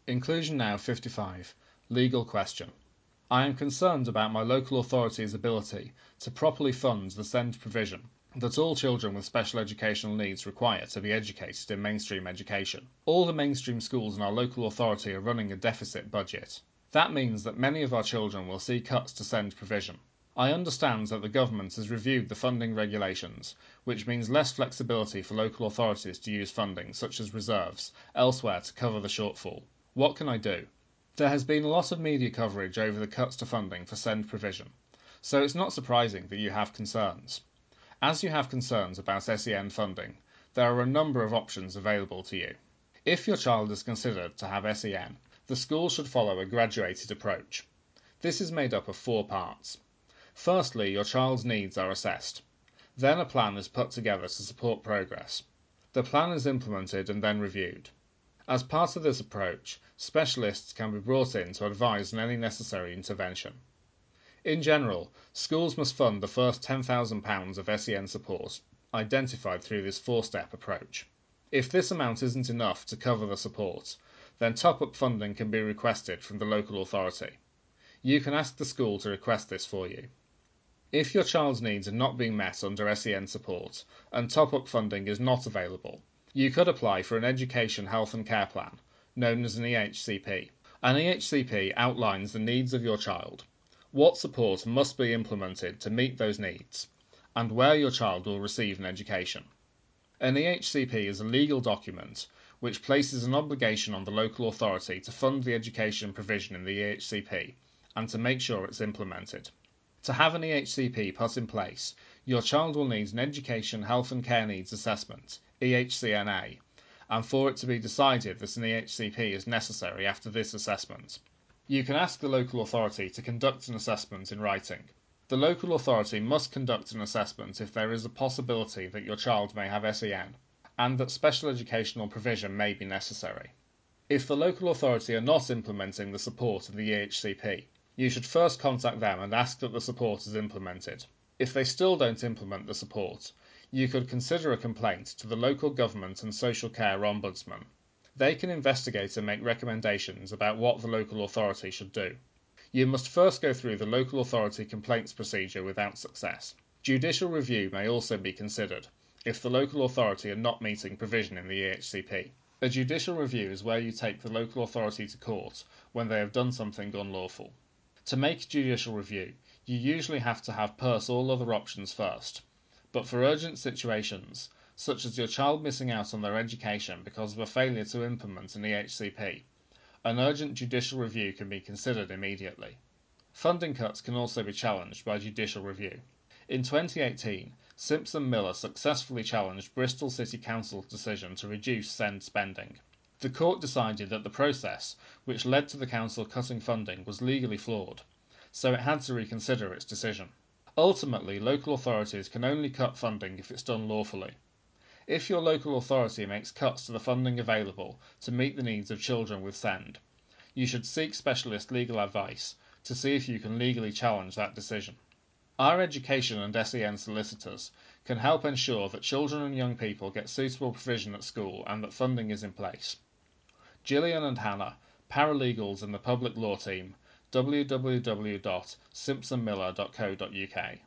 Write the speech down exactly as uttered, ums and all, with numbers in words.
Inclusion Now fifty-five. Legal question. I am concerned about my local authority's ability to properly fund the SEND provision that all children with special educational needs require to be educated in mainstream education. All the mainstream schools in our local authority are running a deficit budget. That means that many of our children will see cuts to SEND provision. I understand that the government has reviewed the funding regulations, which means less flexibility for local authorities to use funding, such as reserves, elsewhere to cover the shortfall. What can I do? There has been a lot of media coverage over the cuts to funding for SEND provision, so it's not surprising that you have concerns. As you have concerns about S E N funding, there are a number of options available to you. If your child is considered to have S E N, the school should follow a graduated approach. This is made up of four parts. Firstly, your child's needs are assessed. Then a plan is put together to support progress. The plan is implemented and then reviewed. As part of this approach, specialists can be brought in to advise on any necessary intervention. In general, schools must fund the first ten thousand pounds of S E N support identified through this four-step approach. If this amount isn't enough to cover the support, then top-up funding can be requested from the local authority. You can ask the school to request this for you. If your child's needs are not being met under S E N support and top-up funding is not available, you could apply for an Education, Health and Care Plan, known as an E H C P. An E H C P outlines the needs of your child, what support must be implemented to meet those needs, and where your child will receive an education. An E H C P is a legal document which places an obligation on the local authority to fund the education provision in the E H C P and to make sure it's implemented. To have an E H C P put in place, your child will need an Education, Health and Care Needs Assessment, E H C N A, and for it to be decided that an E H C P is necessary after this assessment. You can ask the local authority to conduct an assessment in writing. The local authority must conduct an assessment if there is a possibility that your child may have S E N, and that special educational provision may be necessary. If the local authority are not implementing the support of the E H C P, you should first contact them and ask that the support is implemented. If they still don't implement the support, you could consider a complaint to the local government and social care ombudsman. They can investigate and make recommendations about what the local authority should do. You must first go through the local authority complaints procedure without success. Judicial review may also be considered if the local authority are not meeting provision in the E H C P. A judicial review is where you take the local authority to court when they have done something unlawful. To make judicial review, you usually have to have purse all other options first, but for urgent situations, such as your child missing out on their education because of a failure to implement an E H C P, an urgent judicial review can be considered immediately. Funding cuts can also be challenged by judicial review. In twenty eighteen, Simpson Miller successfully challenged Bristol City Council's decision to reduce SEND spending. The court decided that the process, which led to the council cutting funding, was legally flawed, so it had to reconsider its decision. Ultimately, local authorities can only cut funding if it's done lawfully. If your local authority makes cuts to the funding available to meet the needs of children with SEND, you should seek specialist legal advice to see if you can legally challenge that decision. Our education and S E N solicitors can help ensure that children and young people get suitable provision at school and that funding is in place. Gillian and Hannah, paralegals in the public law team, w w w dot simpson miller dot co dot u k.